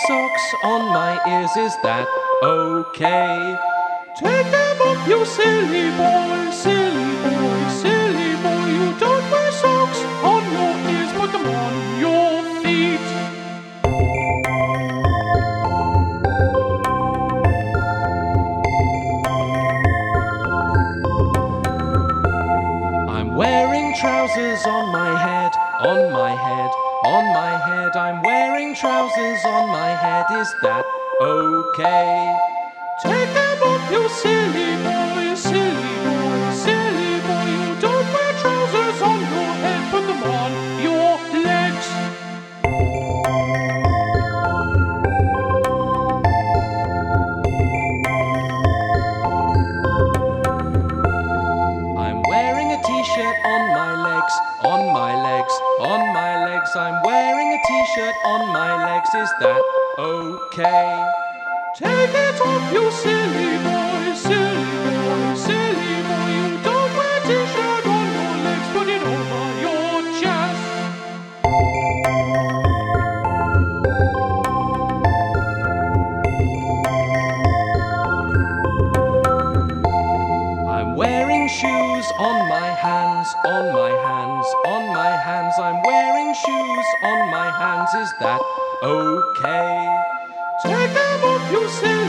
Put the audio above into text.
socks on my ears, is that okay? Take them off, you silly boy, silly boy, silly boy. You don't wear socks on your ears, put them on your feet. I'm wearing trousers on my head, on my head, on my head. I'm wearing trousers on my head, is that okay? Take them off, you silly boy, silly boy, silly boy. You don't wear trousers on your head, put them on your legs. I'm wearing a t-shirt on my legs, on my legs, on my legs. I'm wearing a t-shirt on my legs, is that okay? Take it off, you silly boy, silly boy, silly boy. You don't wear a t-shirt on your legs, put it over your chest. I'm wearing shoes on my hands, on my hands, on my hands. I'm wearing shoes on my hands, is that okay? Take them off, you silly